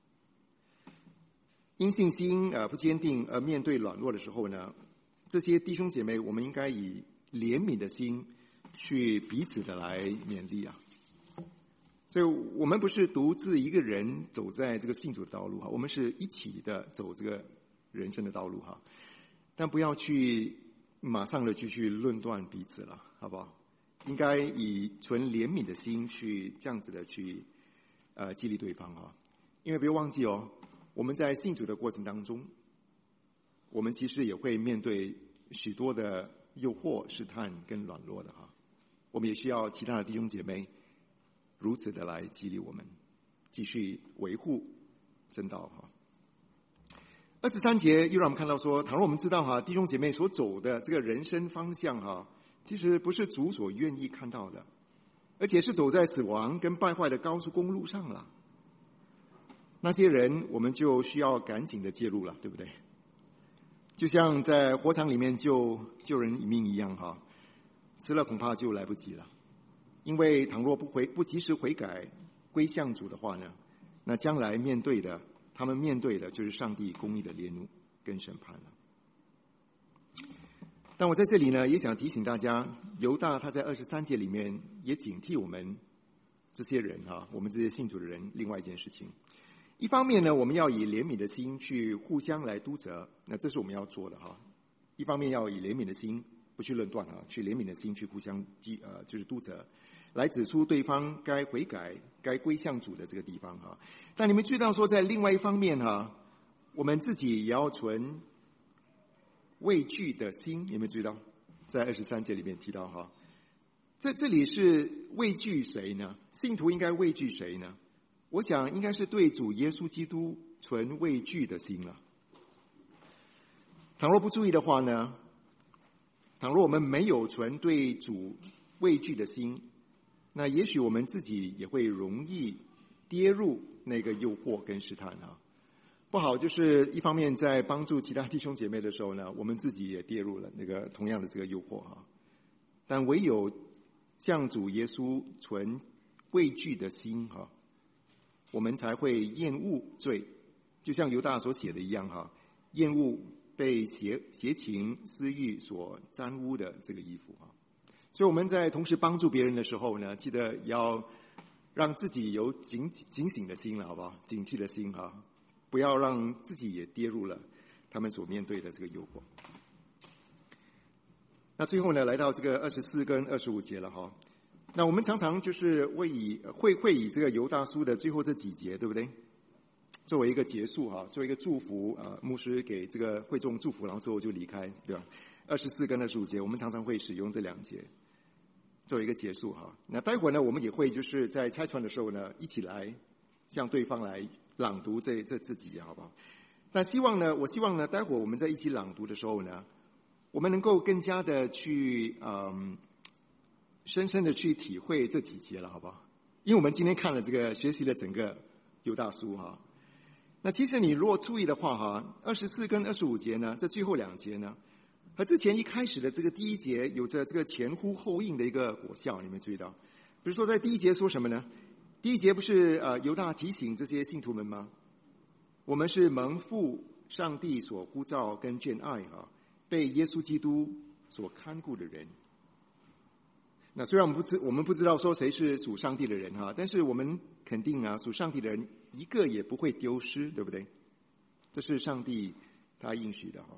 因信心呃不坚定而面对软弱的时候呢，这些弟兄姐妹，我们应该以怜悯的心去彼此的来勉励啊。所以我们不是独自一个人走在这个信主的道路哈，我们是一起的走这个人生的道路哈，但不要去马上的就去论断彼此了，好不好？应该以纯怜悯的心去这样子的去呃激励对方哈，因为不要忘记哦，我们在信主的过程当中，我们其实也会面对许多的诱惑、试探跟软弱的哈，我们也需要其他的弟兄姐妹如此的来激励我们，继续维护真道哈。二十三节又让我们看到说，倘若我们知道哈，弟兄姐妹所走的这个人生方向哈，其实不是主所愿意看到的，而且是走在死亡跟败坏的高速公路上了。那些人我们就需要赶紧的介入了，对不对？就像在火场里面救救人一命一样哈，迟了恐怕就来不及了。因为倘若不回不及时悔改归向主的话呢，那将来面对的他们面对的就是上帝公义的烈怒跟审判了。但我在这里呢，也想提醒大家，犹大他在二十三节里面也警惕我们这些人啊，我们这些信主的人，另外一件事情。一方面呢，我们要以怜悯的心去互相来督责，那这是我们要做的哈。一方面要以怜悯的心，不去论断啊，去怜悯的心去互相呃，就是督责，来指出对方该悔改、该归向主的这个地方哈。但你们注意到说，在另外一方面哈，我们自己也要存畏惧的心，有没有注意到？在二十三节里面提到哈，在这里是畏惧谁呢？信徒应该畏惧谁呢？我想应该是对主耶稣基督存畏惧的心了。倘若不注意的话呢，倘若我们没有存对主畏惧的心，那也许我们自己也会容易跌入那个诱惑跟试探啊。不好就是一方面在帮助其他弟兄姐妹的时候呢，我们自己也跌入了那个同样的这个诱惑哈。但唯有向主耶稣存畏惧的心哈，我们才会厌恶罪，就像犹大所写的一样哈，厌恶被邪邪情私欲所沾污的这个衣服哈。所以我们在同时帮助别人的时候呢，记得要让自己有警警醒的心了，好不好？警惕的心哈，不要让自己也跌入了他们所面对的这个诱惑。那最后呢，来到这个二十四跟二十五节了哈。那我们常常就是会以会会以这个犹大书的最后这几节，对不对？作为一个结束哈，作为一个祝福啊，牧师给这个会众祝福，然后之后就离开，对吧？二十四跟二十五节，我们常常会使用这两节作为一个结束哈。那待会儿呢，我们也会就是在拆船的时候呢，一起来向对方来朗读这这这几节，好不好？那希望呢，我希望呢，待会儿我们在一起朗读的时候呢，我们能够更加的去嗯，深深的去体会这几节了，好不好？因为我们今天看了这个学习了整个犹大书哈。那其实你如果注意的话哈，二十四跟二十五节呢，这最后两节呢，和之前一开始的这个第一节有着这个前呼后应的一个果效，你们注意到？比如说在第一节说什么呢？第一节不是呃犹大提醒这些信徒们吗？我们是蒙父上帝所呼召跟眷爱哈，被耶稣基督所看顾的人。那虽然我们不知我们不知道说谁是属上帝的人哈，但是我们肯定啊，属上帝的人一个也不会丢失，对不对？这是上帝他应许的哈。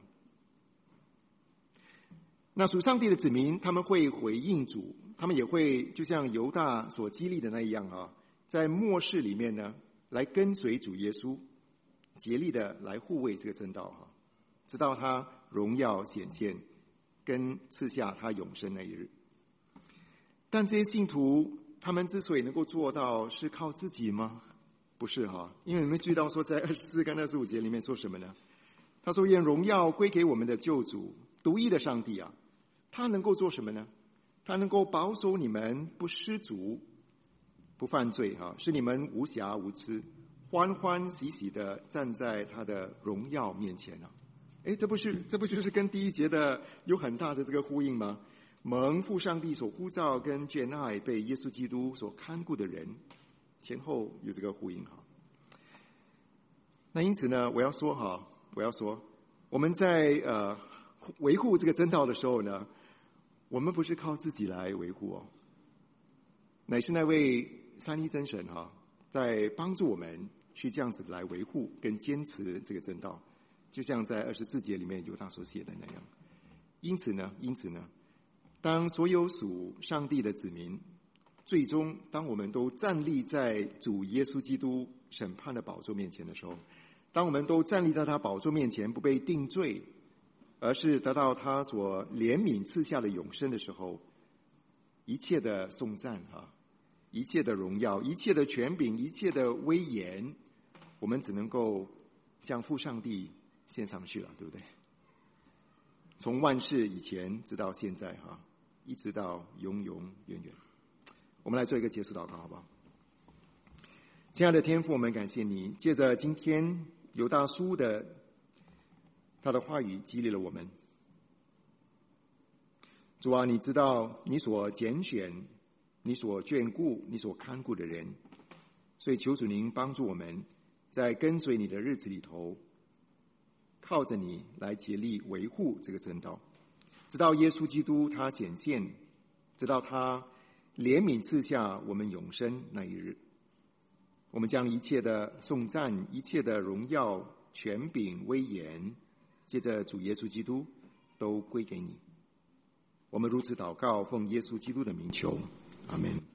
那属上帝的子民，他们会回应主，他们也会就像犹大所激励的那样啊，在末世里面呢，来跟随主耶稣，竭力的来护卫这个真道哈，直到他荣耀显现，跟赐下他永生那一日。但这些信徒，他们之所以能够做到，是靠自己吗？不是哈，因为你们注意到说，在二十四跟二十五节里面说什么呢？他说：“愿荣耀归给我们的救主，独一的上帝啊！他能够做什么呢？他能够保守你们不失足，不犯罪哈，使你们无瑕无疵，欢欢喜喜的站在他的荣耀面前啊！”哎，这不是这不就是跟第一节的有很大的这个呼应吗？蒙父上帝所呼召跟眷爱，被耶稣基督所看顾的人，前后有这个呼应哈。那因此呢，我要说哈，我要说，我们在呃维护这个真道的时候呢，我们不是靠自己来维护哦，乃是那位三一真神哈，在帮助我们去这样子来维护跟坚持这个真道，就像在二十四节里面犹大所写的那样。因此呢，因此呢。当所有属上帝的子民，最终当我们都站立在主耶稣基督审判的宝座面前的时候，当我们都站立在他宝座面前不被定罪，而是得到他所怜悯赐下的永生的时候，一切的颂赞啊，一切的荣耀，一切的权柄，一切的威严，我们只能够向父上帝献上去了，对不对？从万世以前直到现在哈，一直到永永远远。我们来做一个结束祷告好不好？亲爱的天父，我们感谢你，借着今天犹大书的他的话语激励了我们。主啊，你知道你所拣选，你所眷顾，你所看顾的人，所以求主您帮助我们在跟随你的日子里头，靠着你来竭力维护这个真道，直到耶稣基督他显现，直到他怜悯赐下我们永生那一日。我们将一切的颂赞，一切的荣耀、权柄、威严，借着主耶稣基督都归给你。我们如此祷告，奉耶稣基督的名求，阿们。